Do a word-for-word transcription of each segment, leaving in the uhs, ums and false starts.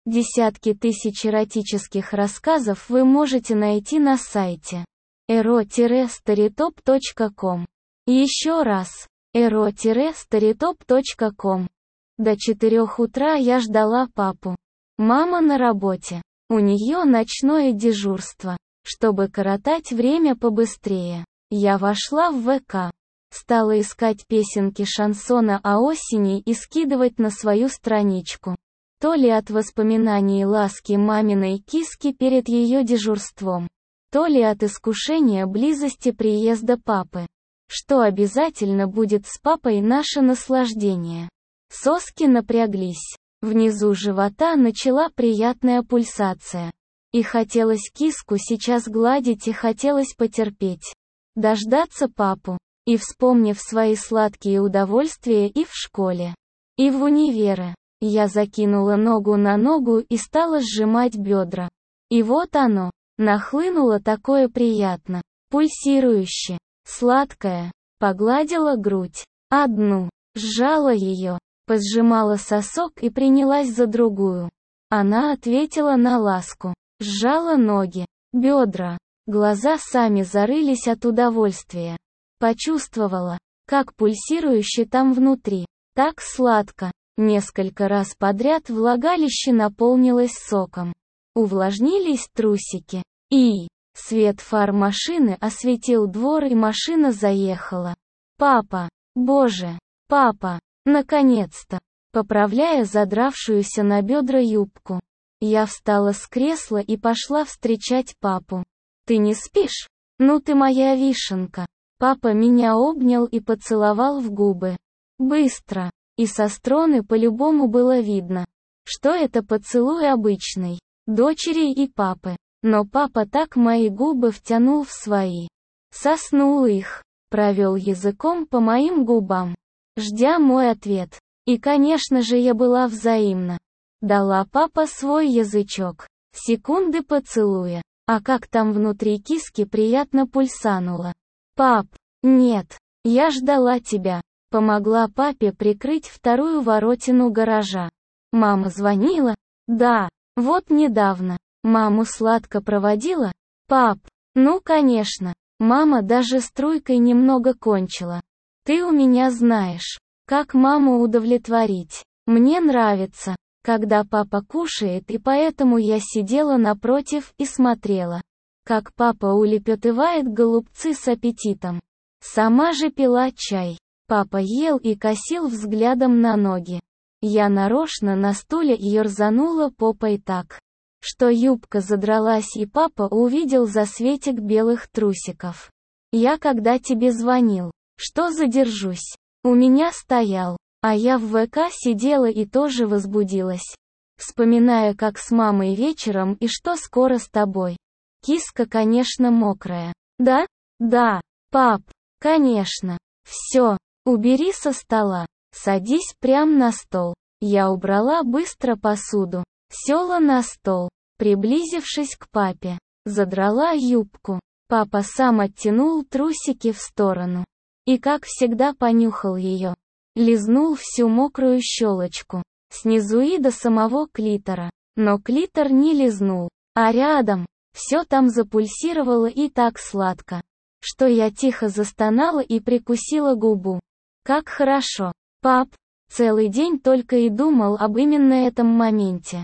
Десятки тысяч эротических рассказов вы можете найти на сайте эро старитоп точка ком. Еще раз, эро старитоп точка ком. До четырёх утра я ждала папу. Мама на работе. У нее ночное дежурство. Чтобы коротать время побыстрее, я вошла в ВК. Стала искать песенки шансона о осени и скидывать на свою страничку. То ли от воспоминаний ласки маминой киски перед ее дежурством, то ли от искушения близости приезда папы. Что обязательно будет с папой наше наслаждение. Соски напряглись. Внизу живота начала приятная пульсация. И хотелось киску сейчас гладить и хотелось потерпеть. Дождаться папу. И вспомнив свои сладкие удовольствия и в школе, и в универе. Я закинула ногу на ногу и стала сжимать бедра. И вот оно, нахлынуло такое приятно, пульсирующе, сладкое, погладила грудь, одну, сжала ее, позжимала сосок и принялась за другую. Она ответила на ласку, сжала ноги, бедра, глаза сами зарылись от удовольствия. Почувствовала, как пульсирующе там внутри, так сладко. Несколько раз подряд влагалище наполнилось соком. Увлажнились трусики. И свет фар машины осветил двор, и машина заехала. Папа, боже, папа, наконец-то. Поправляя задравшуюся на бедра юбку, я встала с кресла и пошла встречать папу. Ты не спишь? Ну ты моя вишенка. Папа меня обнял и поцеловал в губы. Быстро. И со стороны по-любому было видно, что это поцелуй обычный, дочери и папы. Но папа так мои губы втянул в свои. Соснул их, провел языком по моим губам, ждя мой ответ. И конечно же я была взаимна. Дала папа свой язычок. Секунды поцелуя. А как там внутри киски приятно пульсануло. Пап, нет, я ждала тебя. Помогла папе прикрыть вторую воротину гаража. Мама звонила? Да, вот недавно. Маму сладко проводила? Пап, ну конечно. Мама даже струйкой немного кончила. Ты у меня знаешь, как маму удовлетворить. Мне нравится, когда папа кушает, и поэтому я сидела напротив и смотрела, как папа улепетывает голубцы с аппетитом. Сама же пила чай. Папа ел и косил взглядом на ноги. Я нарочно на стуле ерзанула попой так, что юбка задралась, и папа увидел засветик белых трусиков. Я когда тебе звонил, что задержусь? У меня стоял, а я в ВК сидела и тоже возбудилась. Вспоминая, как с мамой вечером и что скоро с тобой. Киска, конечно, мокрая. Да? Да, пап, конечно. Все. Убери со стола. Садись прям на стол. Я убрала быстро посуду. Села на стол. Приблизившись к папе, задрала юбку. Папа сам оттянул трусики в сторону. И как всегда понюхал ее. Лизнул всю мокрую щелочку. Снизу и до самого клитора. Но клитор не лизнул. А рядом. Все там запульсировало и так сладко, что я тихо застонала и прикусила губу. Как хорошо. Пап, целый день только и думал об именно этом моменте.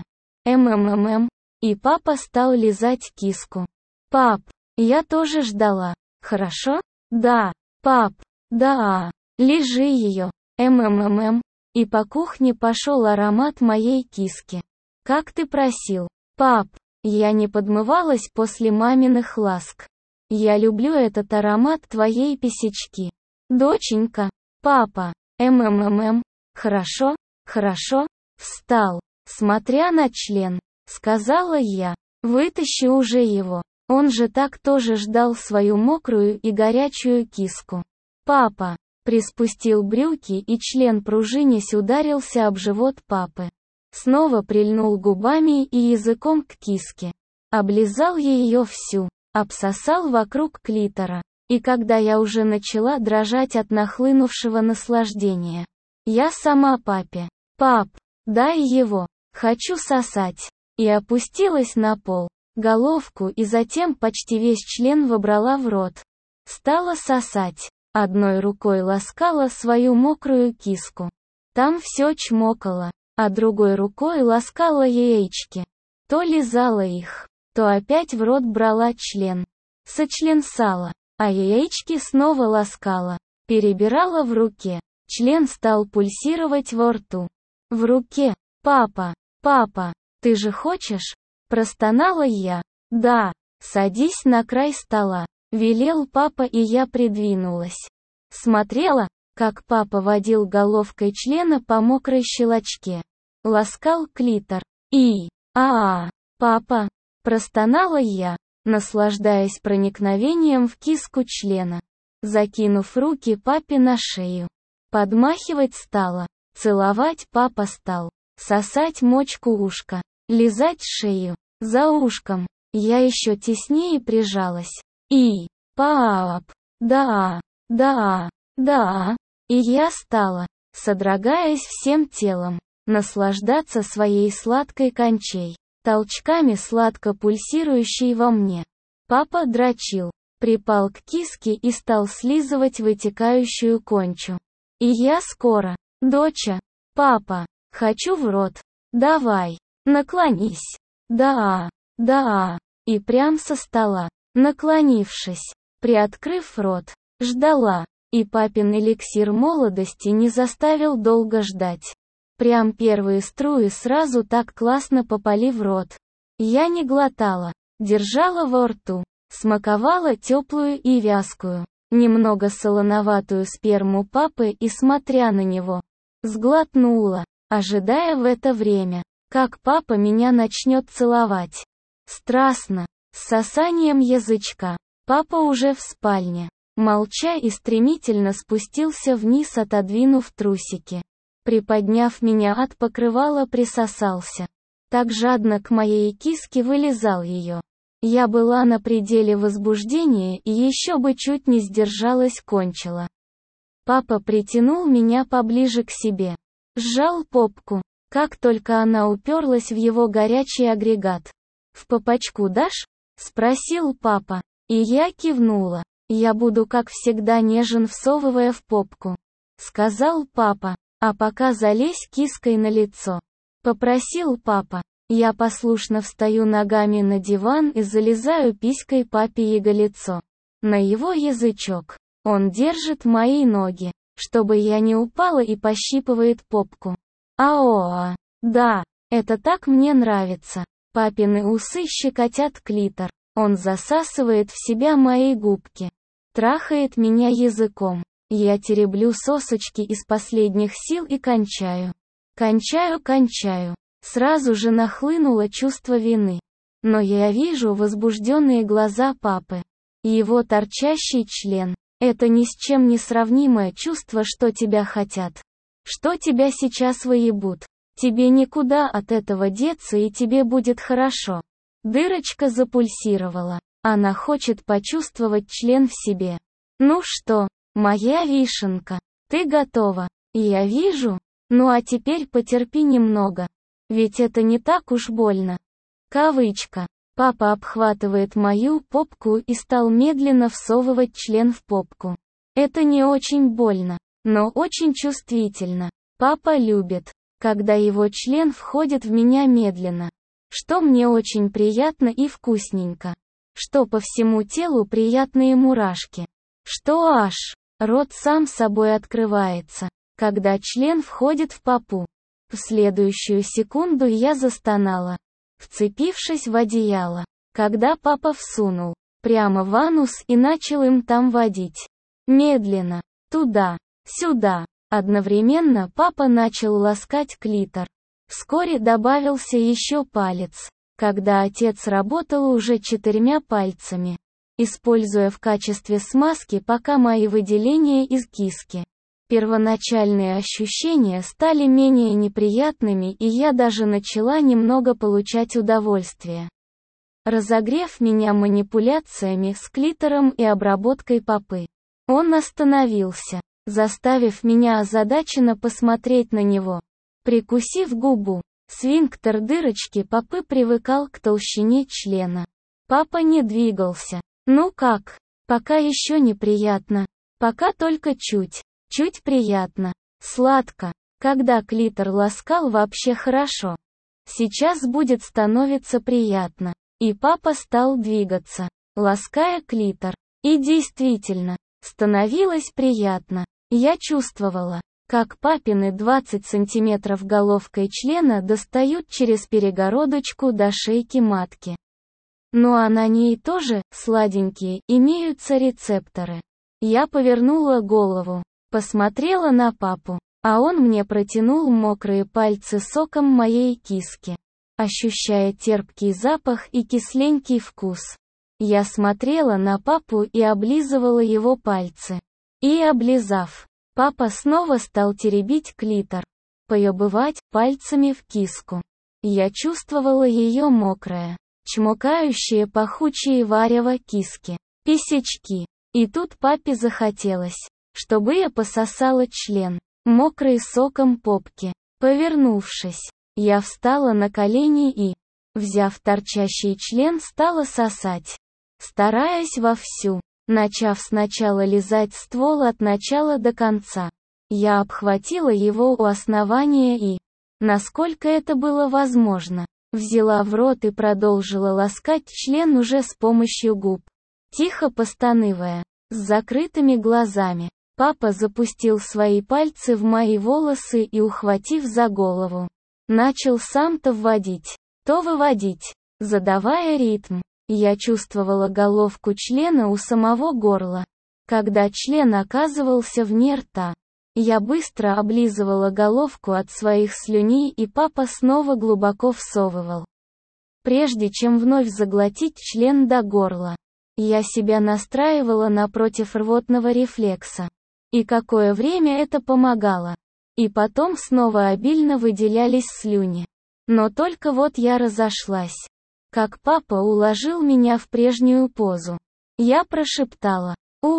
МММ. И папа стал лизать киску. Пап, я тоже ждала. Хорошо? Да. Пап, да. Лижи ее. МММ. И по кухне пошел аромат моей киски. Как ты просил. Пап, я не подмывалась после маминых ласк. Я люблю этот аромат твоей писечки. Доченька. Папа, МММ, хорошо, хорошо, встал, смотря на член, сказала я, вытащи уже его, он же так тоже ждал свою мокрую и горячую киску. Папа, приспустил брюки, и член пружинясь ударился об живот папы. Снова прильнул губами и языком к киске. Облизал ее всю, обсосал вокруг клитора. И когда я уже начала дрожать от нахлынувшего наслаждения, я сама папе. Пап, дай его. Хочу сосать. И опустилась на пол. Головку и затем почти весь член вобрала в рот. Стала сосать. Одной рукой ласкала свою мокрую киску. Там все чмокало, а другой рукой ласкала яички. То лизала их, то опять в рот брала член. Сочленсала, а яички снова ласкала. Перебирала в руке. Член стал пульсировать во рту. В руке. «Папа, папа, ты же хочешь?» Простонала я. «Да, садись на край стола», — велел папа, и я придвинулась. Смотрела, как папа водил головкой члена по мокрой щелочке. Ласкал клитор. И, а-а, папа, простонала я, наслаждаясь проникновением в киску члена. Закинув руки папе на шею. Подмахивать стала. Целовать папа стал. Сосать мочку ушка. Лизать шею. За ушком. Я еще теснее прижалась. И, пап, да, да, да. И я стала, содрогаясь всем телом, наслаждаться своей сладкой кончей, толчками сладко пульсирующей во мне. Папа дрочил, припал к киске и стал слизывать вытекающую кончу. И я скоро. Доча, папа, хочу в рот. Давай, наклонись. Да, да. И прям со стола, наклонившись, приоткрыв рот, ждала. И папин эликсир молодости не заставил долго ждать. Прям первые струи сразу так классно попали в рот. Я не глотала, держала во рту, смаковала теплую и вязкую, немного солоноватую сперму папы и, смотря на него, сглотнула, ожидая в это время, как папа меня начнет целовать. Страстно, с сосанием язычка. Папа уже в спальне. Молча и стремительно спустился вниз, отодвинув трусики. Приподняв меня от покрывала, присосался. Так жадно к моей киске вылизал ее. Я была на пределе возбуждения и еще бы чуть не сдержалась, кончила. Папа притянул меня поближе к себе. Сжал попку. Как только она уперлась в его горячий агрегат. «В попочку дашь?» — спросил папа. И я кивнула. «Я буду, как всегда, нежен, всовывая в попку», — сказал папа. «А пока залезь киской на лицо», — попросил папа. Я послушно встаю ногами на диван и залезаю писькой папе яголицо. На его язычок. Он держит мои ноги, чтобы я не упала, и пощипывает попку. Аоа. Да, это так мне нравится. Папины усы щекотят клитор. Он засасывает в себя мои губки. Трахает меня языком. Я тереблю сосочки из последних сил и кончаю. Кончаю, кончаю. Сразу же нахлынуло чувство вины. Но я вижу возбужденные глаза папы. Его торчащий член. Это ни с чем не сравнимое чувство, что тебя хотят. Что тебя сейчас выебут. Тебе никуда от этого деться, и тебе будет хорошо. Дырочка запульсировала. Она хочет почувствовать член в себе. Ну что, моя вишенка, ты готова? Я вижу. Ну а теперь потерпи немного. Ведь это не так уж больно. Кавычка. Папа обхватывает мою попку и стал медленно всовывать член в попку. Это не очень больно, но очень чувствительно. Папа любит, когда его член входит в меня медленно. Что мне очень приятно и вкусненько. Что по всему телу приятные мурашки. Что аж рот сам собой открывается, когда член входит в попу. В следующую секунду я застонала, вцепившись в одеяло, когда папа всунул прямо в анус и начал им там водить. Медленно, туда, сюда. Одновременно папа начал ласкать клитор. Вскоре добавился еще палец, когда отец работал уже четырьмя пальцами, используя в качестве смазки пока мои выделения из киски. Первоначальные ощущения стали менее неприятными, и я даже начала немного получать удовольствие. Разогрев меня манипуляциями с клитором и обработкой попы, он остановился, заставив меня озадаченно посмотреть на него. Прикусив губу, Сфинктер дырочки папы привыкал к толщине члена. Папа не двигался. Ну как? Пока еще неприятно. Пока только чуть. Чуть приятно. Сладко. Когда клитор ласкал, вообще хорошо. Сейчас будет становиться приятно. И папа стал двигаться, лаская клитор. И действительно, становилось приятно. Я чувствовала, как папины двадцать сантиметров головкой члена достают через перегородочку до шейки матки. Ну а на ней тоже, сладенькие, имеются рецепторы. Я повернула голову, посмотрела на папу, а он мне протянул мокрые пальцы соком моей киски, ощущая терпкий запах и кисленький вкус. Я смотрела на папу и облизывала его пальцы. И облизав, папа снова стал теребить клитор, поебывать пальцами в киску. Я чувствовала ее мокрое, чмокающее пахучее варево киски, писечки. И тут папе захотелось, чтобы я пососала член, мокрый соком попки. Повернувшись, я встала на колени и, взяв торчащий член, стала сосать, стараясь вовсю, начав сначала лизать ствол от начала до конца. Я обхватила его у основания и, насколько это было возможно, взяла в рот и продолжила ласкать член уже с помощью губ. Тихо постанывая, с закрытыми глазами, папа запустил свои пальцы в мои волосы и, ухватив за голову, начал сам то вводить, то выводить, задавая ритм. Я чувствовала головку члена у самого горла. Когда член оказывался вне рта, я быстро облизывала головку от своих слюней, и папа снова глубоко всовывал, прежде чем вновь заглотить член до горла. Я себя настраивала напротив рвотного рефлекса. И какое время это помогало. И потом снова обильно выделялись слюни. Но только вот я разошлась. Как папа уложил меня в прежнюю позу. Я прошептала: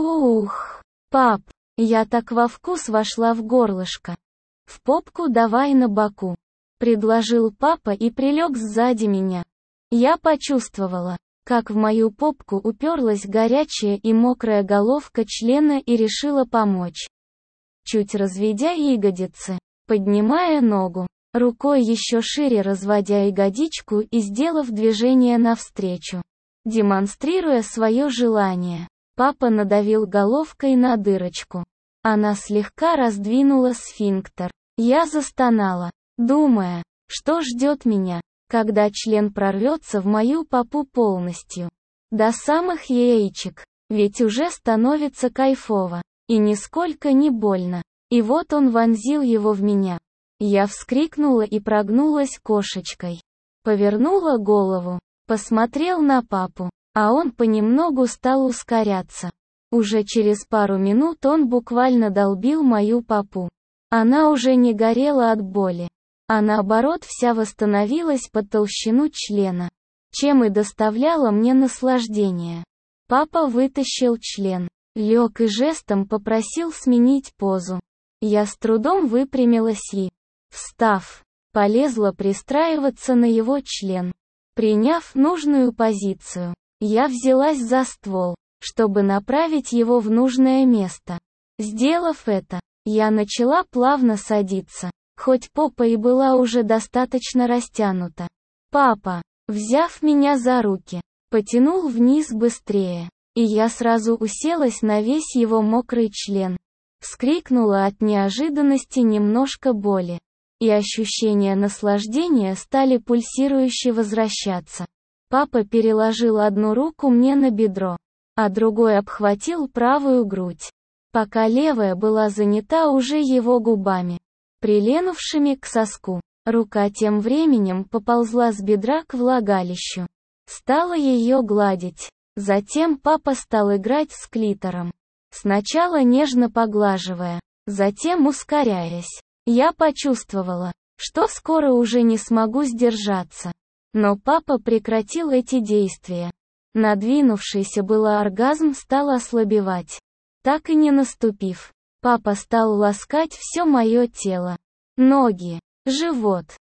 «Ух, пап!» Я так во вкус вошла в горлышко. «В попку давай на боку», — предложил папа и прилег сзади меня. Я почувствовала, как в мою попку уперлась горячая и мокрая головка члена, и решила помочь. Чуть разведя ягодицы, поднимая ногу, рукой еще шире разводя ягодичку и сделав движение навстречу, демонстрируя свое желание, папа надавил головкой на дырочку. Она слегка раздвинула сфинктер. Я застонала, думая, что ждет меня, когда член прорвется в мою попу полностью, до самых яичек, ведь уже становится кайфово, и нисколько не больно. И вот он вонзил его в меня. Я вскрикнула и прогнулась кошечкой. Повернула голову, посмотрел на папу, а он понемногу стал ускоряться. Уже через пару минут он буквально долбил мою попу. Она уже не горела от боли, а наоборот вся восстановилась под толщину члена, чем и доставляла мне наслаждение. Папа вытащил член, лег и жестом попросил сменить позу. Я с трудом выпрямилась и, встав, полезла пристраиваться на его член. Приняв нужную позицию, я взялась за ствол, чтобы направить его в нужное место. Сделав это, я начала плавно садиться, хоть попа и была уже достаточно растянута. Папа, взяв меня за руки, потянул вниз быстрее, и я сразу уселась на весь его мокрый член. Вскрикнула от неожиданности, немножко боли, и ощущения наслаждения стали пульсирующе возвращаться. Папа переложил одну руку мне на бедро, а другой обхватил правую грудь, пока левая была занята уже его губами, приленувшими к соску. Рука тем временем поползла с бедра к влагалищу. Стала ее гладить. Затем папа стал играть с клитором. Сначала нежно поглаживая, затем ускоряясь. Я почувствовала, что скоро уже не смогу сдержаться. Но папа прекратил эти действия. Надвинувшийся было оргазм стал ослабевать. Так и не наступив, папа стал ласкать все мое тело. Ноги, живот,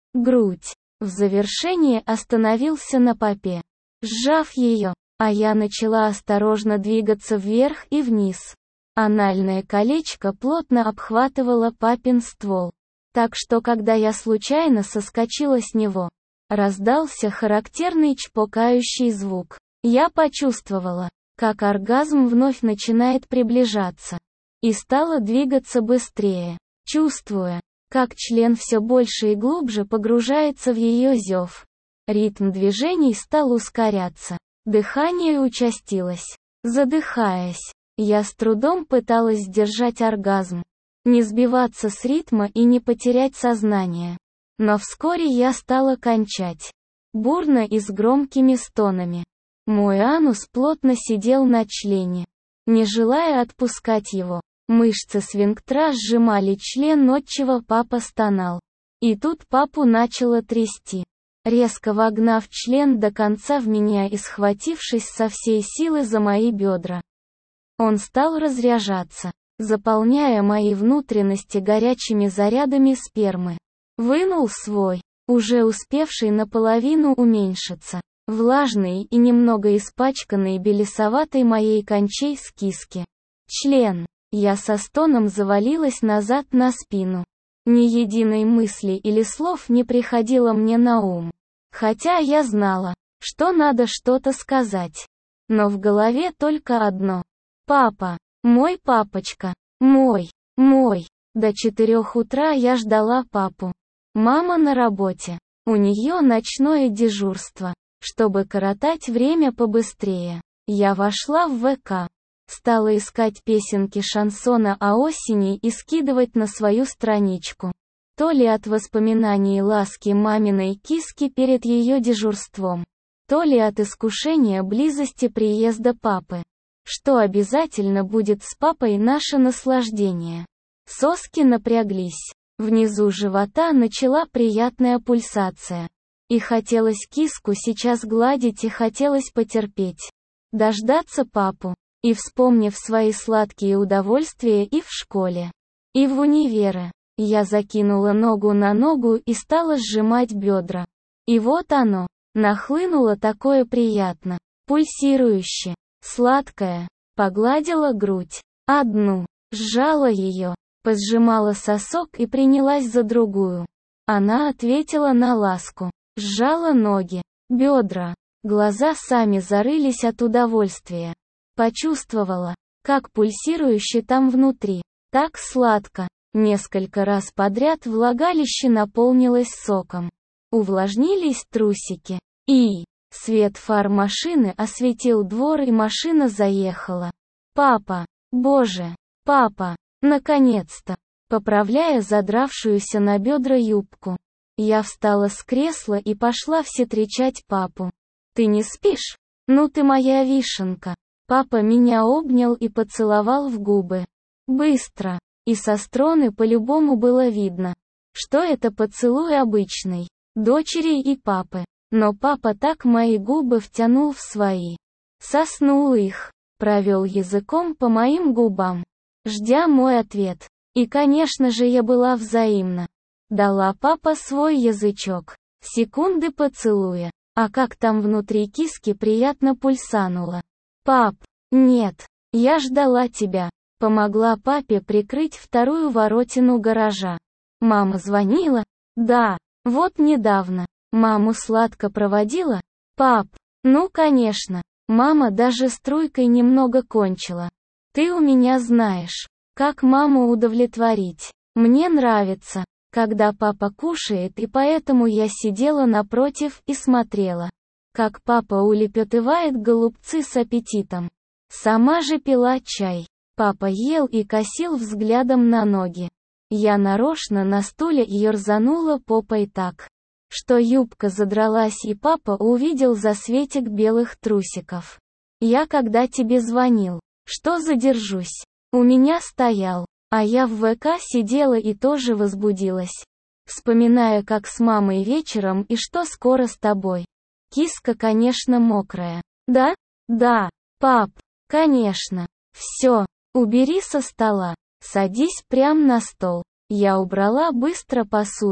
грудь. В завершение остановился на попе, сжав ее, а я начала осторожно двигаться вверх и вниз. Анальное колечко плотно обхватывало папин ствол, так что когда я случайно соскочила с него, раздался характерный чпокающий звук. Я почувствовала, как оргазм вновь начинает приближаться, и стала двигаться быстрее, чувствуя, как член все больше и глубже погружается в ее зев. Ритм движений стал ускоряться, дыхание участилось. Задыхаясь, я с трудом пыталась сдержать оргазм, не сбиваться с ритма и не потерять сознание. Но вскоре я стала кончать, бурно и с громкими стонами. Мой анус плотно сидел на члене, не желая отпускать его. Мышцы сфинктера сжимали член, отчего папа стонал. И тут папу начало трясти, резко вогнав член до конца в меня и схватившись со всей силы за мои бедра. Он стал разряжаться, заполняя мои внутренности горячими зарядами спермы. Вынул свой, уже успевший наполовину уменьшиться, влажный и немного испачканный белесоватой моей кончей с киски. Член. Я со стоном завалилась назад на спину. Ни единой мысли или слов не приходило мне на ум. Хотя я знала, что надо что-то сказать. Но в голове только одно. Папа. Мой папочка. Мой. Мой. До четырех утра я ждала папу. Мама на работе. У нее ночное дежурство. Чтобы коротать время побыстрее, я вошла в ВК. Стала искать песенки шансона о осени и скидывать на свою страничку. То ли от воспоминаний ласки маминой киски перед ее дежурством, то ли от искушения близости приезда папы. Что обязательно будет с папой наше наслаждение. Соски напряглись. Внизу живота начала приятная пульсация. И хотелось киску сейчас гладить и хотелось потерпеть. Дождаться папу. И вспомнив свои сладкие удовольствия и в школе, и в универе, я закинула ногу на ногу и стала сжимать бедра. И вот оно, нахлынуло такое приятно, пульсирующе, сладкое, погладила грудь, одну, сжала ее, позжимала сосок и принялась за другую. Она ответила на ласку, сжала ноги, бедра, глаза сами зарылись от удовольствия. Почувствовала, как пульсирующе там внутри, так сладко. Несколько раз подряд влагалище наполнилось соком. Увлажнились трусики. И свет фар машины осветил двор, и машина заехала. Папа, боже, папа, наконец-то. Поправляя задравшуюся на бедра юбку, я встала с кресла и пошла встречать папу. Ты не спишь? Ну ты моя вишенка. Папа меня обнял и поцеловал в губы. Быстро. И со стороны по-любому было видно, что это поцелуй обычный, дочери и папы. Но папа так мои губы втянул в свои. Соснул их, провел языком по моим губам, ждя мой ответ. И конечно же я была взаимна. Дала папа свой язычок. Секунды поцелуя. А как там внутри киски приятно пульсануло. Пап, нет, я ждала тебя. Помогла папе прикрыть вторую воротину гаража. Мама звонила? Да, вот недавно. Маму сладко проводила? Пап, ну конечно. Мама даже струйкой немного кончила. Ты у меня знаешь, как маму удовлетворить. Мне нравится, когда папа кушает, и поэтому я сидела напротив и смотрела, как папа улепетывает голубцы с аппетитом. Сама же пила чай. Папа ел и косил взглядом на ноги. Я нарочно на стуле ерзанула попой так, что юбка задралась, и папа увидел засветик белых трусиков. Я когда тебе звонил, что задержусь? У меня стоял, а я в ВК сидела и тоже возбудилась. Вспоминая, как с мамой вечером и что скоро с тобой. Киска, конечно, мокрая. Да? Да. Пап, конечно. Все. Убери со стола. Садись прям на стол. Я убрала быстро посуду.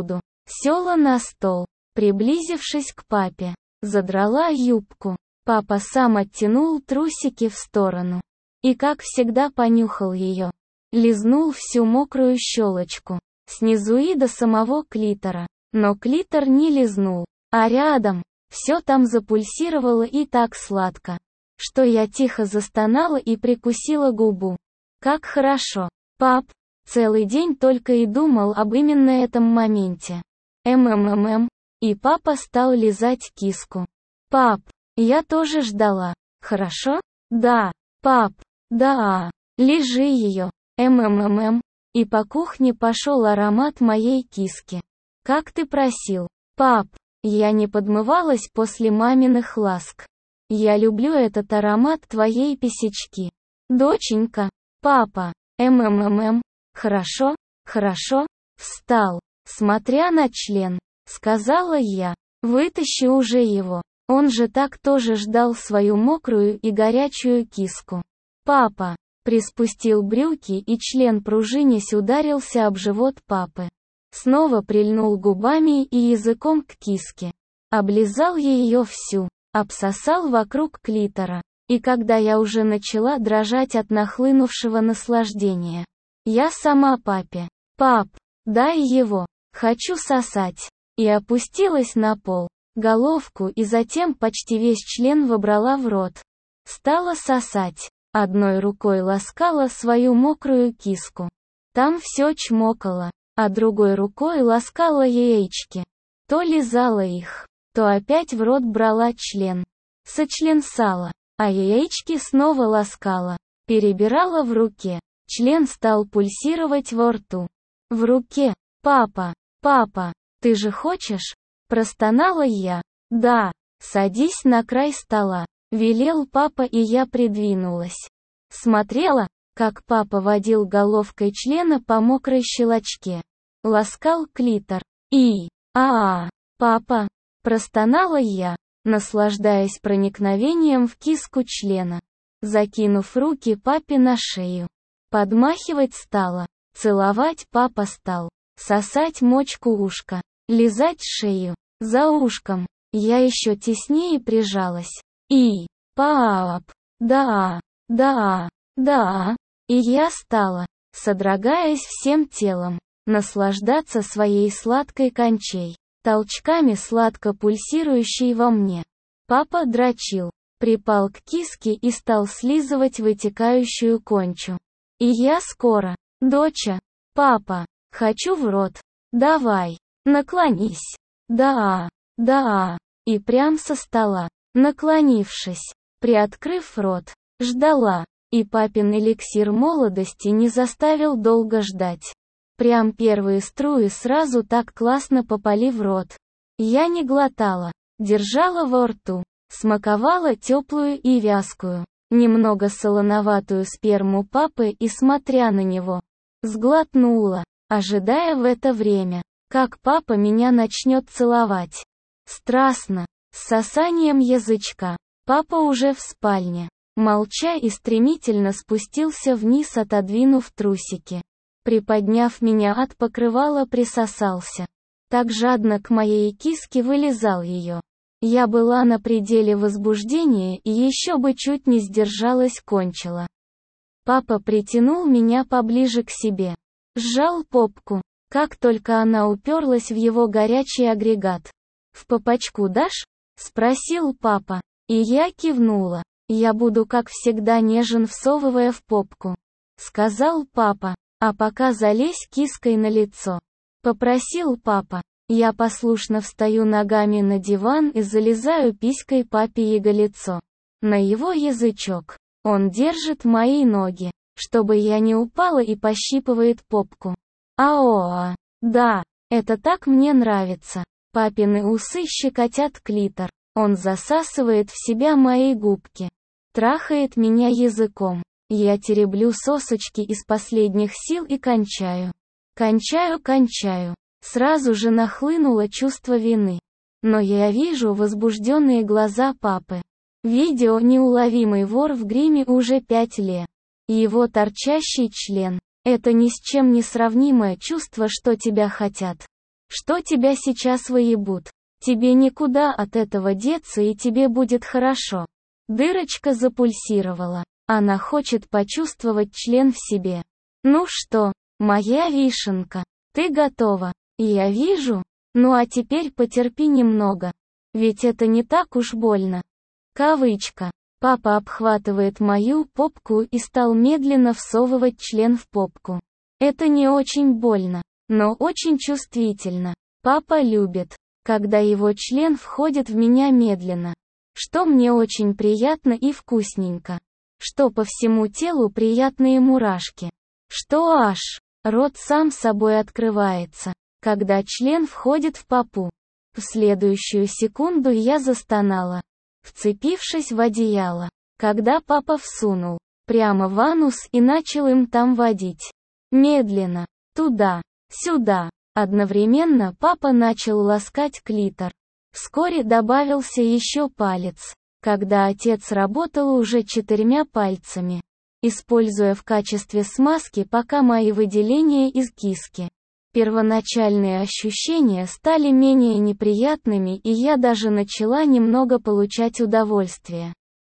Села на стол, приблизившись к папе. Задрала юбку. Папа сам оттянул трусики в сторону. И как всегда понюхал ее. Лизнул всю мокрую щелочку. Снизу и до самого клитора. Но клитор не лизнул. А рядом, все там запульсировало и так сладко, что я тихо застонала и прикусила губу. Как хорошо. Пап, целый день только и думал об именно этом моменте. МММ. И папа стал лизать киску. Пап, я тоже ждала. Хорошо? Да. Пап, да. Лижи ее. МММ. И по кухне пошел аромат моей киски. Как ты просил. Пап, я не подмывалась после маминых ласк. Я люблю этот аромат твоей писечки. Доченька. Папа. МММ. Хорошо, хорошо. Встал, смотря на член. Сказала я. Вытащи уже его. Он же так тоже ждал свою мокрую и горячую киску. Папа. Приспустил брюки и член пружинясь ударился об живот папы. Снова прильнул губами и языком к киске. Облизал ее всю. Обсосал вокруг клитора. И когда я уже начала дрожать от нахлынувшего наслаждения, я сама папе. Пап, дай его. Хочу сосать. И опустилась на пол. Головку и затем почти весь член вобрала в рот. Стала сосать. Одной рукой ласкала свою мокрую киску. Там все чмокало. А другой рукой ласкала яички. То лизала их, то опять в рот брала член. Сочленсала. А яички снова ласкала. Перебирала в руке. Член стал пульсировать во рту. В руке. Папа, папа, ты же хочешь? Простонала я. Да. Садись на край стола. Велел папа, и я придвинулась. Смотрела, как папа водил головкой члена по мокрой щелочке. Ласкал клитор. И, а, -а папа, простонала я, наслаждаясь проникновением в киску члена. Закинув руки папе на шею. Подмахивать стала. Целовать папа стал. Сосать мочку ушка. Лизать шею. За ушком. Я еще теснее прижалась. И, пап, да, да, да. И я стала, содрогаясь всем телом, наслаждаться своей сладкой кончей, толчками сладко пульсирующей во мне. Папа дрочил, припал к киске и стал слизывать вытекающую кончу. И я скоро. Доча, папа, хочу в рот. Давай, наклонись. Да, да. И прям со стола, наклонившись, приоткрыв рот, ждала. И папин эликсир молодости не заставил долго ждать. Прям первые струи сразу так классно попали в рот. Я не глотала, держала во рту, смаковала теплую и вязкую, немного солоноватую сперму папы и, смотря на него, сглотнула, ожидая в это время, как папа меня начнет целовать. Страстно, с сосанием язычка. Папа уже в спальне. Молча и стремительно спустился вниз, отодвинув трусики. Приподняв меня от покрывала, присосался. Так жадно к моей киске вылизал ее. Я была на пределе возбуждения и еще бы чуть не сдержалась, кончила. Папа притянул меня поближе к себе. Сжал попку. Как только она уперлась в его горячий агрегат. «В попочку дашь?» — спросил папа. И я кивнула. «Я буду как всегда нежен, всовывая в попку», — сказал папа. «А пока залезь киской на лицо», — попросил папа. Я послушно встаю ногами на диван и залезаю писькой папе яголицо. На его язычок. Он держит мои ноги, чтобы я не упала, и пощипывает попку. Аоа. Да, это так мне нравится. Папины усы щекотят клитор. Он засасывает в себя мои губки. Трахает меня языком. Я тереблю сосочки из последних сил и кончаю. Кончаю, кончаю. Сразу же нахлынуло чувство вины. Но я вижу возбужденные глаза папы. Видео «Неуловимый вор в гриме» уже пять лет. Его торчащий член. Это ни с чем не сравнимое чувство, что тебя хотят. Что тебя сейчас выебут? Тебе никуда от этого деться и тебе будет хорошо. Дырочка запульсировала. Она хочет почувствовать член в себе. Ну что, моя вишенка, ты готова? Я вижу. Ну а теперь потерпи немного. Ведь это не так уж больно. Кавычка. Папа обхватывает мою попку и стал медленно всовывать член в попку. Это не очень больно, но очень чувствительно. Папа любит, когда его член входит в меня медленно. Что мне очень приятно и вкусненько. Что по всему телу приятные мурашки. Что аж, рот сам собой открывается, когда член входит в попу. В следующую секунду я застонала, вцепившись в одеяло, когда папа всунул прямо в анус и начал им там водить. Медленно, туда, сюда. Одновременно папа начал ласкать клитор. Вскоре добавился еще палец, когда отец работал уже четырьмя пальцами, используя в качестве смазки пока мои выделения из киски. Первоначальные ощущения стали менее неприятными, и я даже начала немного получать удовольствие.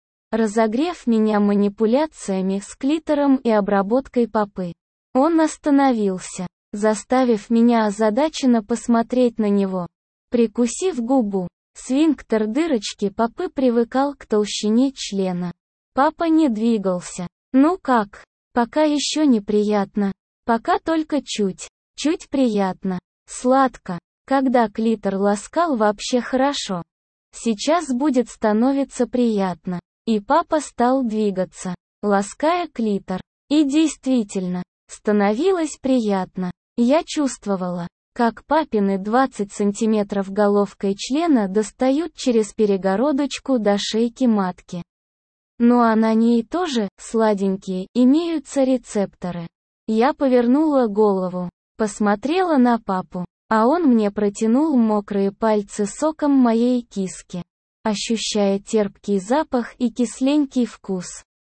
Разогрев меня манипуляциями с клитором и обработкой попы, он остановился, заставив меня озадаченно посмотреть на него. Прикусив губу, сфинктер дырочки попы привыкал к толщине члена. Папа не двигался. Ну как? Пока еще неприятно. Пока только чуть. Чуть приятно. Сладко. Когда клитор ласкал, вообще хорошо. Сейчас будет становиться приятно. И папа стал двигаться, лаская клитор. И действительно, становилось приятно. Я чувствовала, как папины двадцать сантиметров головкой члена достают через перегородочку до шейки матки. Ну а на ней тоже, сладенькие, имеются рецепторы. Я повернула голову, посмотрела на папу, а он мне протянул мокрые пальцы соком моей киски, ощущая терпкий запах и кисленький вкус.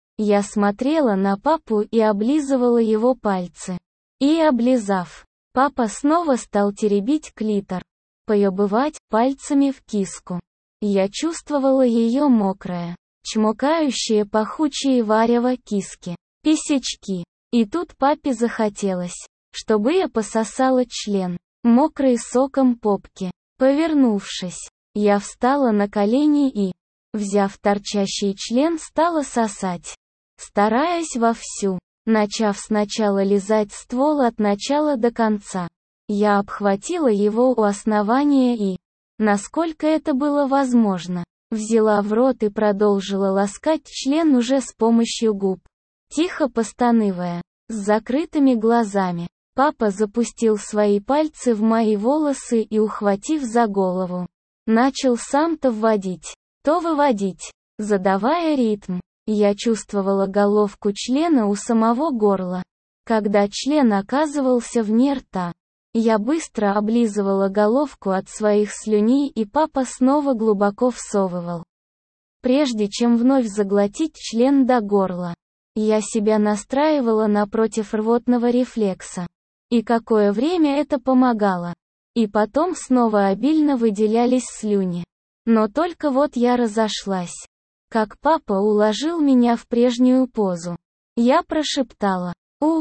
Я смотрела на папу и облизывала его пальцы. И облизав, папа снова стал теребить клитор, поебывать пальцами в киску. Я чувствовала ее мокрое, чмокающее пахучее варево киски, писечки. И тут папе захотелось, чтобы я пососала член, мокрый соком попки. Повернувшись, я встала на колени и, взяв торчащий член, стала сосать, стараясь вовсю. Начав сначала лизать ствол от начала до конца, я обхватила его у основания и, насколько это было возможно, взяла в рот и продолжила ласкать член уже с помощью губ. Тихо постанывая, с закрытыми глазами, папа запустил свои пальцы в мои волосы и, ухватив за голову, начал сам то вводить, то выводить, задавая ритм. Я чувствовала головку члена у самого горла. Когда член оказывался вне рта, я быстро облизывала головку от своих слюней, и папа снова глубоко всовывал. Прежде чем вновь заглотить член до горла, я себя настраивала напротив рвотного рефлекса. И какое время это помогало. И потом снова обильно выделялись слюни. Но только вот я разошлась. Как папа уложил меня в прежнюю позу. Я прошептала: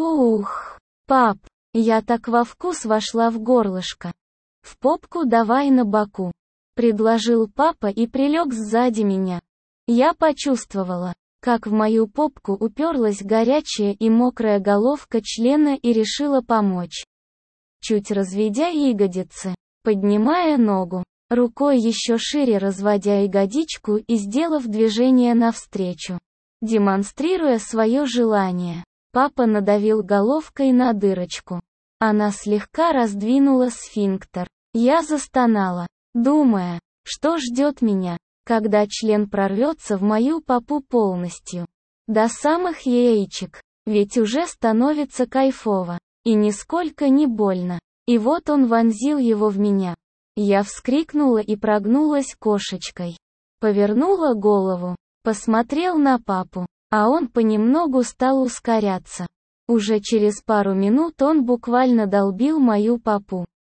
«Ух, пап!» Я так во вкус вошла в горлышко. «В попку давай на боку», — предложил папа и прилег сзади меня. Я почувствовала, как в мою попку уперлась горячая и мокрая головка члена, и решила помочь. Чуть разведя ягодицы, поднимая ногу, рукой еще шире разводя ягодичку и сделав движение навстречу, демонстрируя свое желание, папа надавил головкой на дырочку. Она слегка раздвинула сфинктер. Я застонала, думая, что ждет меня, когда член прорвется в мою попу полностью. До самых яичек, ведь уже становится кайфово, и нисколько не больно. И вот он вонзил его в меня. Я вскрикнула и прогнулась кошечкой. Повернула голову, посмотрел на папу, а он понемногу стал ускоряться. Уже через пару минут он буквально долбил мою попу.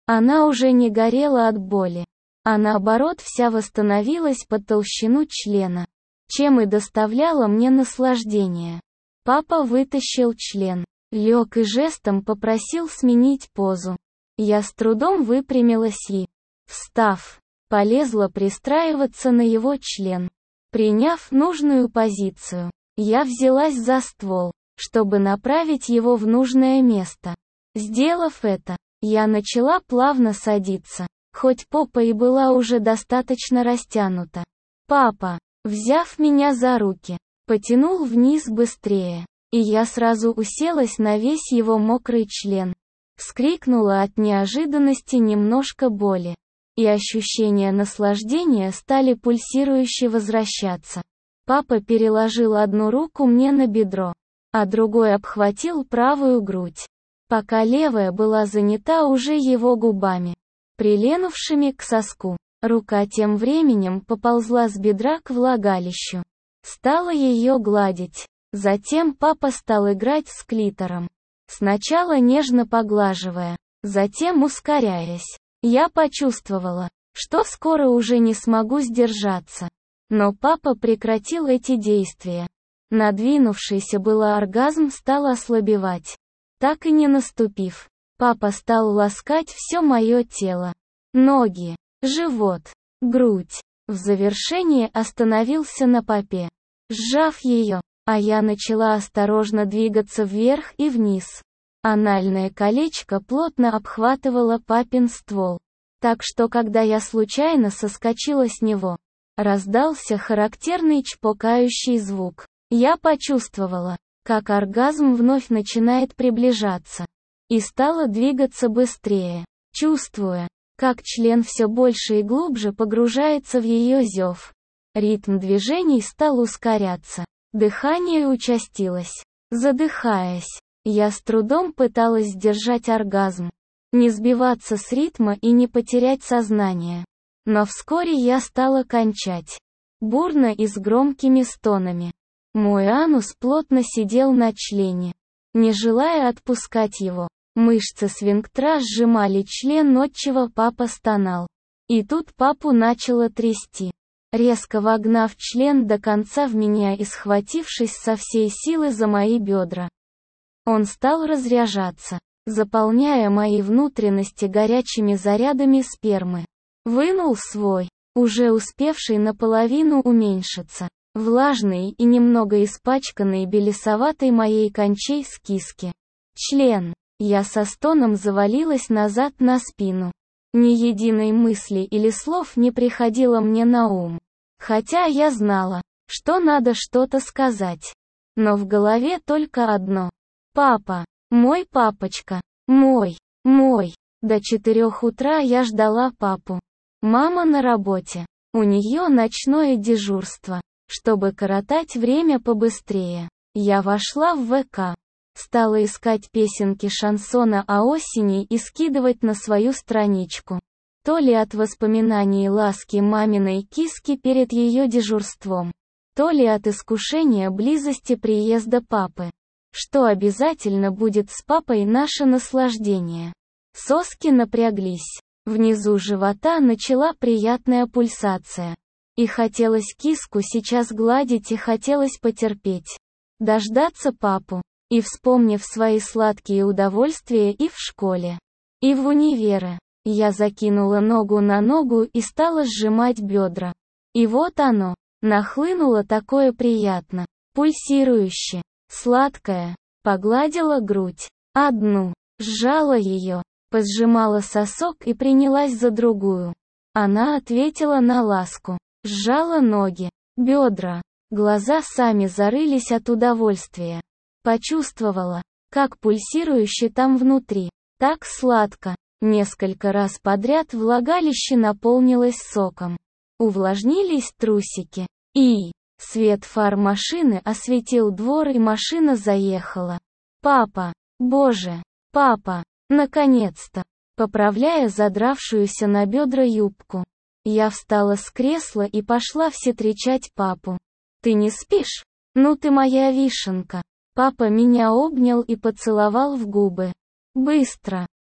Она уже не горела от боли, а наоборот вся восстановилась под толщину члена, чем и доставляла мне наслаждение. Папа вытащил член, лег и жестом попросил сменить позу. Я с трудом выпрямилась и, встав, полезла пристраиваться на его член. Приняв нужную позицию, я взялась за ствол, чтобы направить его в нужное место. Сделав это, я начала плавно садиться, хоть попа и была уже достаточно растянута. Папа, взяв меня за руки, потянул вниз быстрее, и я сразу уселась на весь его мокрый член. Вскрикнула от неожиданности, немножко боли, и ощущения наслаждения стали пульсирующе возвращаться. Папа переложил одну руку мне на бедро, а другой обхватил правую грудь, пока левая была занята уже его губами, приленувшими к соску. Рука тем временем поползла с бедра к влагалищу. Стала ее гладить. Затем папа стал играть с клитором. Сначала нежно поглаживая, затем ускоряясь. Я почувствовала, что скоро уже не смогу сдержаться. Но папа прекратил эти действия. Надвинувшийся было оргазм стал ослабевать. Так и не наступив, папа стал ласкать все мое тело. Ноги, живот, грудь. В завершение остановился на попе, сжав ее, а я начала осторожно двигаться вверх и вниз. Анальное колечко плотно обхватывало папин ствол, так что когда я случайно соскочила с него, раздался характерный чпокающий звук. Я почувствовала, как оргазм вновь начинает приближаться, и стала двигаться быстрее, чувствуя, как член все больше и глубже погружается в ее зев. Ритм движений стал ускоряться, дыхание участилось. Задыхаясь, я с трудом пыталась сдержать оргазм, не сбиваться с ритма и не потерять сознание. Но вскоре я стала кончать, бурно и с громкими стонами. Мой анус плотно сидел на члене, не желая отпускать его. Мышцы сфинктера сжимали член, отчего папа стонал. И тут папу начало трясти, резко вогнав член до конца в меня и схватившись со всей силы за мои бедра. Он стал разряжаться, заполняя мои внутренности горячими зарядами спермы. Вынул свой, уже успевший наполовину уменьшиться, влажный и немного испачканный белесоватой моей кончей с киски. Член. Я со стоном завалилась назад на спину. Ни единой мысли или слов не приходило мне на ум. Хотя я знала, что надо что-то сказать. Но в голове только одно. Папа. Мой папочка. Мой. Мой. До четырех утра я ждала папу. Мама на работе. У нее ночное дежурство. Чтобы коротать время побыстрее, я вошла в ВК. Стала искать песенки шансона о осени и скидывать на свою страничку. То ли от воспоминаний ласки маминой киски перед ее дежурством, то ли от искушения близости приезда папы. Что обязательно будет с папой наше наслаждение. Соски напряглись. Внизу живота начала приятная пульсация. И хотелось киску сейчас гладить и хотелось потерпеть. Дождаться папу. И вспомнив свои сладкие удовольствия и в школе, и в универе, я закинула ногу на ногу и стала сжимать бедра. И вот оно, нахлынуло такое приятно, пульсирующе, сладкое, погладила грудь, одну, сжала ее, позжимала сосок и принялась за другую. Она ответила на ласку, сжала ноги, бедра, глаза сами зарылись от удовольствия. Почувствовала, как пульсирующе там внутри, так сладко. Несколько раз подряд влагалище наполнилось соком. Увлажнились трусики. И свет фар машины осветил двор, и машина заехала. Папа, боже, папа, наконец-то. Поправляя задравшуюся на бедра юбку, я встала с кресла и пошла встречать папу. Ты не спишь? Ну ты моя вишенка. Папа меня обнял и поцеловал в губы. Быстро.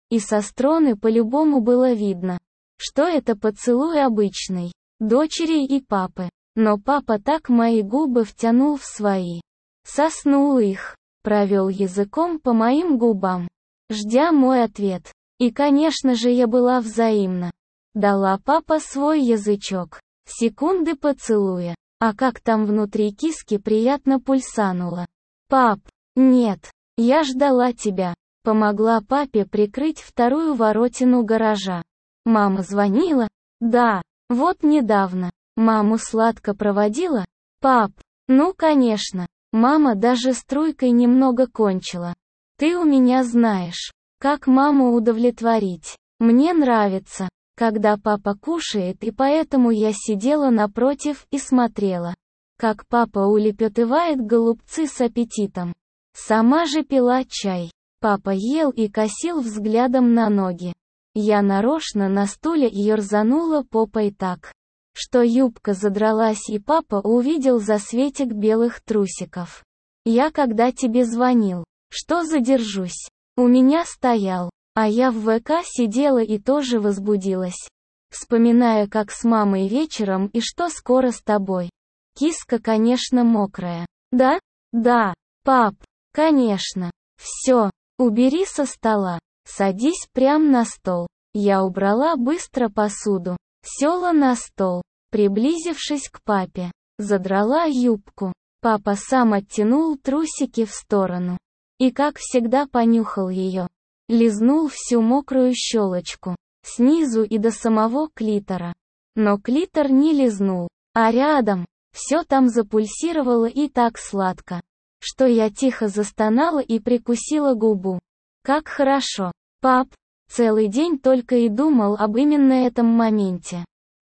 И со стороны по-любому было видно, что это поцелуй обычный, дочери и папы. Но папа так мои губы втянул в свои. Соснул их, провел языком по моим губам, ждя мой ответ. И, конечно же, я была взаимна. Дала папа свой язычок. Секунды поцелуя. А как там внутри киски приятно пульсануло. Пап, нет, я ждала тебя. Помогла папе прикрыть вторую воротину гаража. Мама звонила? Да, вот недавно. Маму сладко проводила? Пап, ну конечно. Мама даже струйкой немного кончила. Ты у меня знаешь, как маму удовлетворить. Мне нравится, когда папа кушает, и поэтому я сидела напротив и смотрела, как папа улепетывает голубцы с аппетитом. Сама же пила чай. Папа ел и косил взглядом на ноги. Я нарочно на стуле ерзанула попой так, что юбка задралась, и папа увидел засветик белых трусиков. Я когда тебе звонил, что задержусь? У меня стоял, а я в ВК сидела и тоже возбудилась. Вспоминая, как с мамой вечером и что скоро с тобой. Киска, конечно, мокрая. Да? Да. Пап, конечно. Все, убери со стола. Садись прям на стол. Я убрала быстро посуду. Села на стол, приблизившись к папе, задрала юбку. Папа сам оттянул трусики в сторону. И как всегда понюхал ее. Лизнул всю мокрую щелочку, снизу и до самого клитора. Но клитор не лизнул, а рядом, все там запульсировало и так сладко, что я тихо застонала и прикусила губу. Как хорошо, пап. Целый день только и думал об именно этом моменте.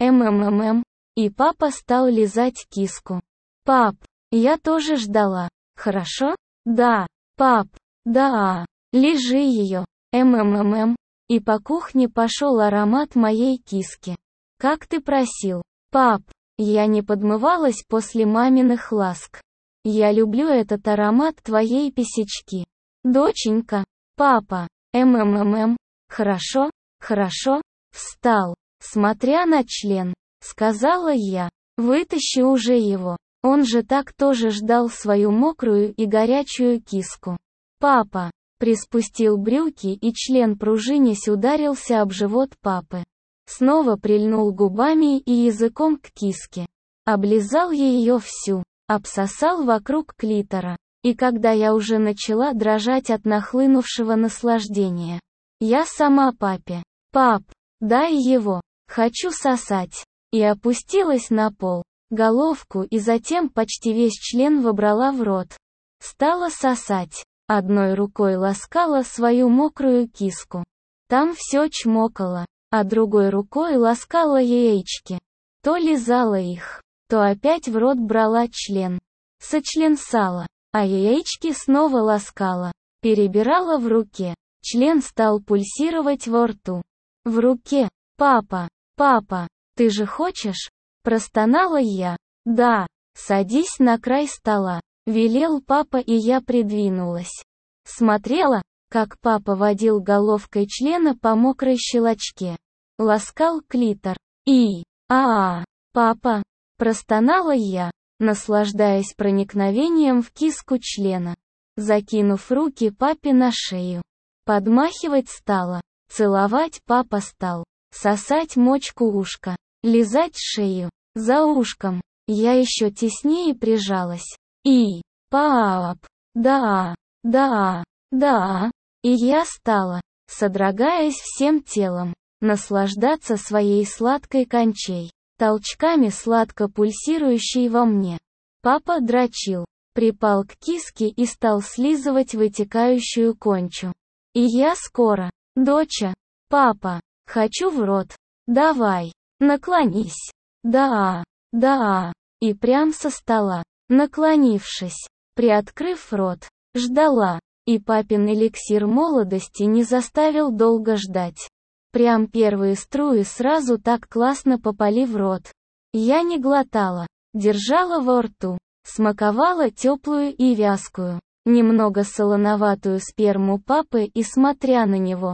МММ. И папа стал лизать киску. Пап, я тоже ждала. Хорошо? Да. Пап, да. Лижи ее. МММ. И по кухне пошел аромат моей киски. Как ты просил. Пап, я не подмывалась после маминых ласк. Я люблю этот аромат твоей писечки. Доченька. Папа. МММ. Хорошо, хорошо, встал, смотря на член, сказала я, вытащи уже его, он же так тоже ждал свою мокрую и горячую киску. Папа, приспустил брюки, и член пружинясь ударился об живот папы. Снова прильнул губами и языком к киске. Облизал ее всю, обсосал вокруг клитора. И когда я уже начала дрожать от нахлынувшего наслаждения, я сама папе. Пап, дай его, хочу сосать. И опустилась на пол, головку, и затем почти весь член вобрала в рот. Стала сосать. Одной рукой ласкала свою мокрую киску. Там все чмокало, а другой рукой ласкала яички. То лизала их, то опять в рот брала член. Сочленсала, а яички снова ласкала. Перебирала в руке. Член стал пульсировать во рту. В руке. Папа, папа, ты же хочешь? Простонала я. Да. Садись на край стола. Велел папа, и я придвинулась. Смотрела, как папа водил головкой члена по мокрой щелочке. Ласкал клитор. И, а, -а папа, простонала я, наслаждаясь проникновением в киску члена. Закинув руки папе на шею. Подмахивать стала, целовать папа стал, сосать мочку ушка, лизать шею, за ушком. Я еще теснее прижалась. И, пап, да, да, да. И я стала, содрогаясь всем телом, наслаждаться своей сладкой кончей, толчками сладко пульсирующей во мне. Папа дрочил, припал к киске и стал слизывать вытекающую кончу. И я скоро. Доча. Папа. Хочу в рот. Давай. Наклонись. Да. Да. И прям со стола. Наклонившись. Приоткрыв рот. Ждала. И папин эликсир молодости не заставил долго ждать. Прям первые струи сразу так классно попали в рот. Я не глотала. Держала во рту. Смаковала теплую и вязкую, немного солоноватую сперму папы и, смотря на него,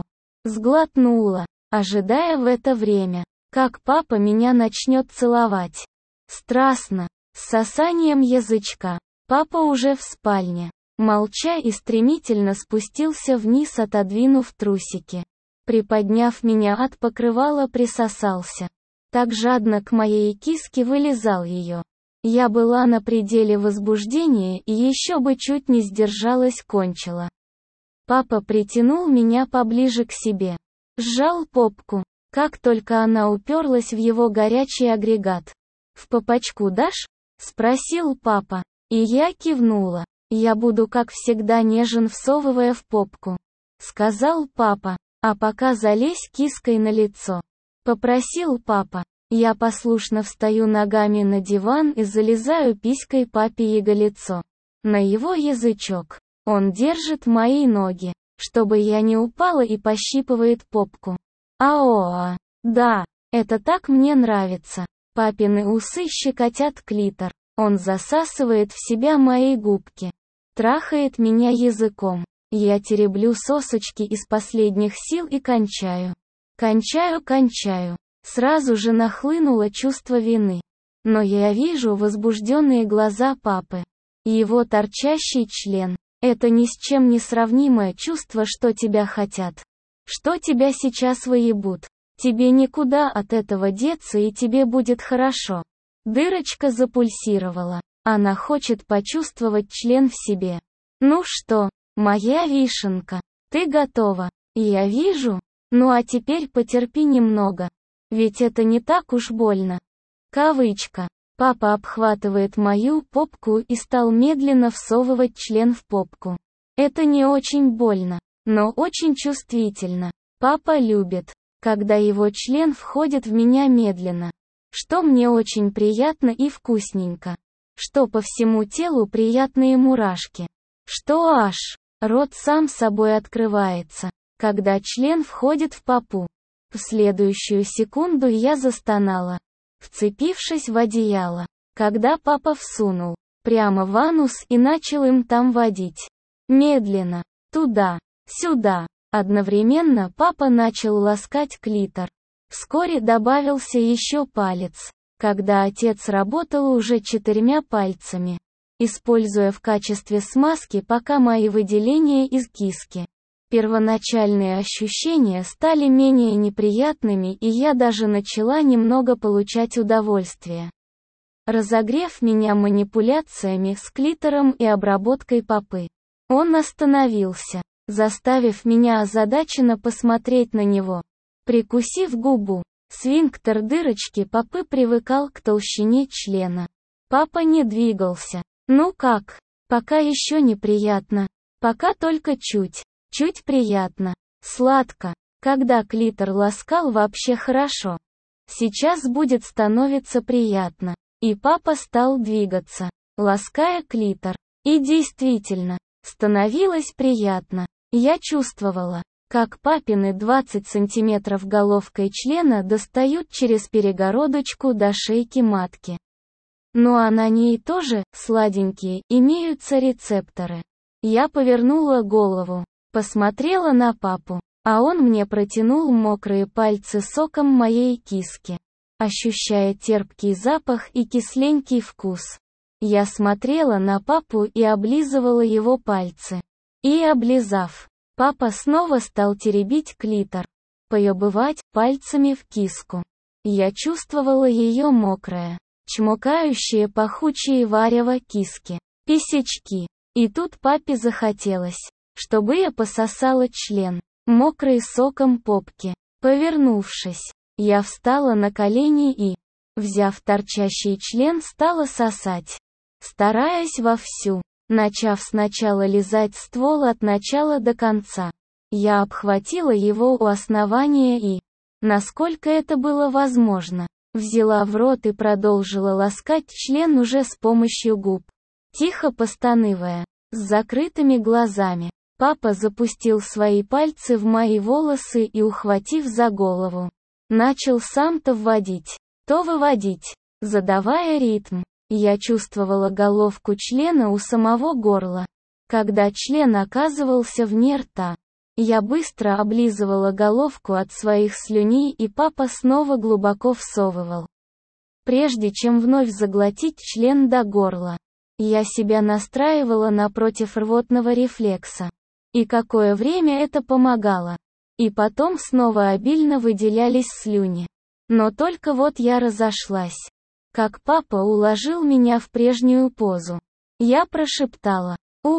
Сглотнула, ожидая в это время, как папа меня начнет целовать. Страстно, с сосанием язычка. Папа уже в спальне. Молча и стремительно спустился вниз, отодвинув трусики. Приподняв меня от покрывала, присосался. Так жадно к моей киске вылизал ее. Я была на пределе возбуждения и еще бы чуть не сдержалась, кончила. Папа притянул меня поближе к себе. Сжал попку, как только она уперлась в его горячий агрегат. «В попочку дашь?» — спросил папа. И я кивнула. «Я буду как всегда нежен, всовывая в попку», — сказал папа. «А пока залезь киской на лицо», — попросил папа. Я послушно встаю ногами на диван и залезаю писькой папе яголицо. На его язычок. Он держит мои ноги, чтобы я не упала, и пощипывает попку. Аоа. Да, это так мне нравится. Папины усы щекотят клитор. Он засасывает в себя мои губки. Трахает меня языком. Я тереблю сосочки из последних сил и кончаю. Кончаю, кончаю. Сразу же нахлынуло чувство вины. Но я вижу возбужденные глаза папы. Его торчащий член. Это ни с чем не сравнимое чувство, что тебя хотят. Что тебя сейчас выебут. Тебе никуда от этого деться, и тебе будет хорошо. Дырочка запульсировала. Она хочет почувствовать член в себе. Ну что, моя вишенка, ты готова? Я вижу. Ну а теперь потерпи немного. Ведь это не так уж больно. Кавычка. Папа обхватывает мою попку и стал медленно всовывать член в попку. Это не очень больно, но очень чувствительно. Папа любит, когда его член входит в меня медленно. Что мне очень приятно и вкусненько. Что по всему телу приятные мурашки. Что аж рот сам собой открывается, когда член входит в попу. В следующую секунду я застонала, вцепившись в одеяло, когда папа всунул прямо в анус и начал им там водить. Медленно, туда, сюда. Одновременно папа начал ласкать клитор. Вскоре добавился еще палец, когда отец работал уже четырьмя пальцами, используя в качестве смазки пока мои выделения из киски. Первоначальные ощущения стали менее неприятными, и я даже начала немного получать удовольствие. Разогрев меня манипуляциями с клитором и обработкой попы, он остановился, заставив меня озадаченно посмотреть на него. Прикусив губу, сфинктер дырочки попы привыкал к толщине члена. Папа не двигался. Ну как? Пока еще неприятно. Пока только чуть. Чуть приятно. Сладко. Когда клитор ласкал, вообще хорошо. Сейчас будет становиться приятно. И папа стал двигаться, лаская клитор. И действительно, становилось приятно. Я чувствовала, как папины двадцать сантиметров головкой члена достают через перегородочку до шейки матки. Ну а на ней тоже, сладенькие, имеются рецепторы. Я повернула голову, посмотрела на папу, а он мне протянул мокрые пальцы соком моей киски, ощущая терпкий запах и кисленький вкус. Я смотрела на папу и облизывала его пальцы. И облизав, папа снова стал теребить клитор, поебывать пальцами в киску. Я чувствовала ее мокрое, чмокающее пахучее варево киски, писечки. И тут папе захотелось, чтобы я пососала член, мокрый соком попки. Повернувшись, я встала на колени и, взяв торчащий член, стала сосать, стараясь вовсю, начав сначала лизать ствол от начала до конца. Я обхватила его у основания и, насколько это было возможно, взяла в рот и продолжила ласкать член уже с помощью губ, тихо постанывая, с закрытыми глазами. Папа запустил свои пальцы в мои волосы и, ухватив за голову, начал сам то вводить, то выводить, задавая ритм. Я чувствовала головку члена у самого горла, когда член оказывался вне рта. Я быстро облизывала головку от своих слюней, и папа снова глубоко всовывал. Прежде чем вновь заглотить член до горла, я себя настраивала напротив рвотного рефлекса. И какое время это помогало. И потом снова обильно выделялись слюни. Но только вот я разошлась. Как папа уложил меня в прежнюю позу. Я прошептала: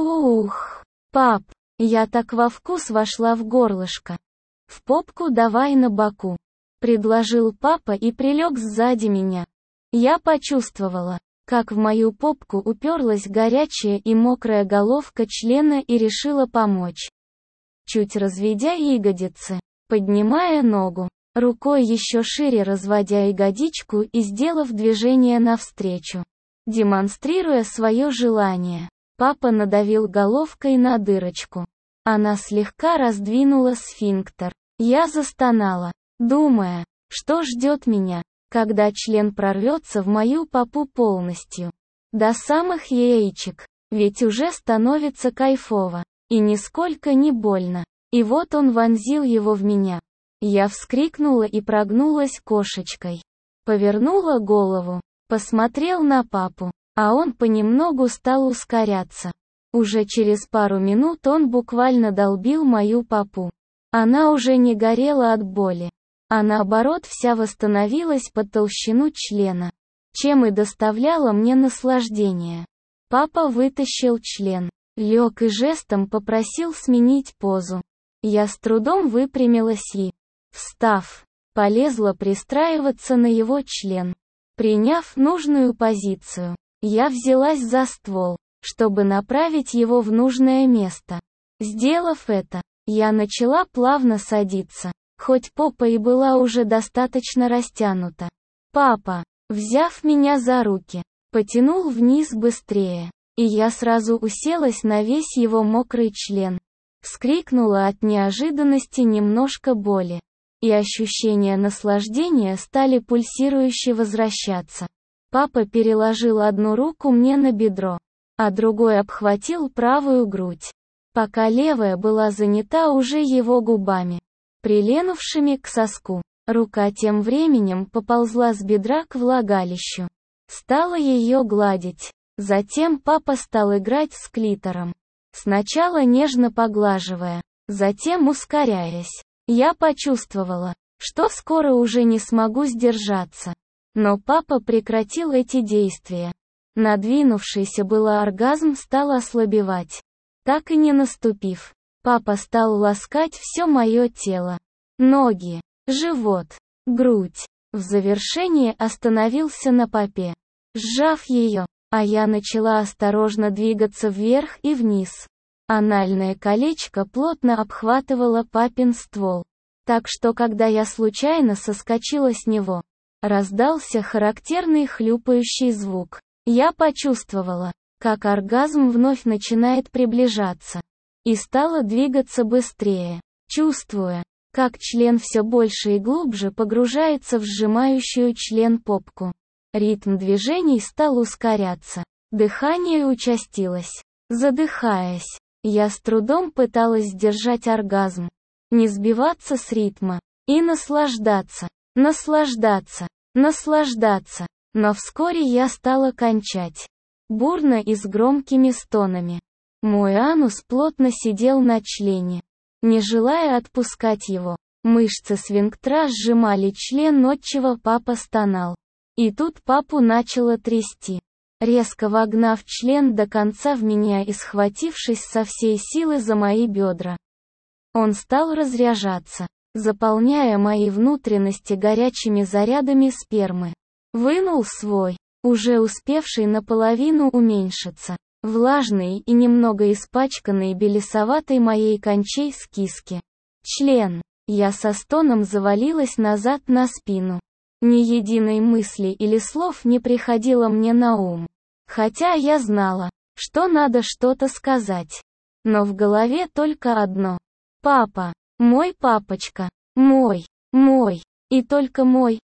«Ух, пап!» Я так во вкус вошла в горлышко. «В попку давай на боку», — предложил папа и прилег сзади меня. Я почувствовала, как в мою попку уперлась горячая и мокрая головка члена, и решила помочь. Чуть разведя ягодицы, поднимая ногу, рукой еще шире разводя ягодичку и сделав движение навстречу, демонстрируя свое желание, папа надавил головкой на дырочку. Она слегка раздвинула сфинктер. Я застонала, думая, что ждет меня, когда член прорвется в мою попу полностью. До самых яичек, ведь уже становится кайфово. И нисколько не больно. И вот он вонзил его в меня. Я вскрикнула и прогнулась кошечкой. Повернула голову, посмотрел на папу, а он понемногу стал ускоряться. Уже через пару минут он буквально долбил мою попу. Она уже не горела от боли, а наоборот вся восстановилась под толщину члена, чем и доставляла мне наслаждение. Папа вытащил член, лег и жестом попросил сменить позу. Я с трудом выпрямилась и, встав, полезла пристраиваться на его член. Приняв нужную позицию, я взялась за ствол, чтобы направить его в нужное место. Сделав это, я начала плавно садиться, хоть попа и была уже достаточно растянута. Папа, взяв меня за руки, потянул вниз быстрее, и я сразу уселась на весь его мокрый член. Вскрикнула от неожиданности, немножко боли, и ощущения наслаждения стали пульсирующе возвращаться. Папа переложил одну руку мне на бедро, а другой обхватил правую грудь, пока левая была занята уже его губами, приленувшими к соску. Рука тем временем поползла с бедра к влагалищу. Стала ее гладить. Затем папа стал играть с клитором. Сначала нежно поглаживая, затем ускоряясь. Я почувствовала, что скоро уже не смогу сдержаться. Но папа прекратил эти действия. Надвинувшийся было оргазм стал ослабевать. Так и не наступив, папа стал ласкать все мое тело. Ноги, живот, грудь. В завершение остановился на попе, сжав ее, а я начала осторожно двигаться вверх и вниз. Анальное колечко плотно обхватывало папин ствол, так что когда я случайно соскочила с него, раздался характерный хлюпающий звук. Я почувствовала, как оргазм вновь начинает приближаться, и стала двигаться быстрее, чувствуя, как член все больше и глубже погружается в сжимающую член попку. Ритм движений стал ускоряться, дыхание участилось. Задыхаясь, я с трудом пыталась сдержать оргазм, не сбиваться с ритма, и наслаждаться, наслаждаться, наслаждаться. Но вскоре я стала кончать. Бурно и с громкими стонами. Мой анус плотно сидел на члене. Не желая отпускать его, мышцы сфинктера сжимали член, отчего папа стонал. И тут папу начало трясти, резко вогнав член до конца в меня и схватившись со всей силы за мои бедра. Он стал разряжаться, заполняя мои внутренности горячими зарядами спермы. Вынул свой, уже успевший наполовину уменьшиться, влажный и немного испачканный белесоватой моей кончей с киски. Член. Я со стоном завалилась назад на спину. Ни единой мысли или слов не приходило мне на ум. Хотя я знала, что надо что-то сказать. Но в голове только одно. Папа. Мой папочка. Мой. Мой. И только мой.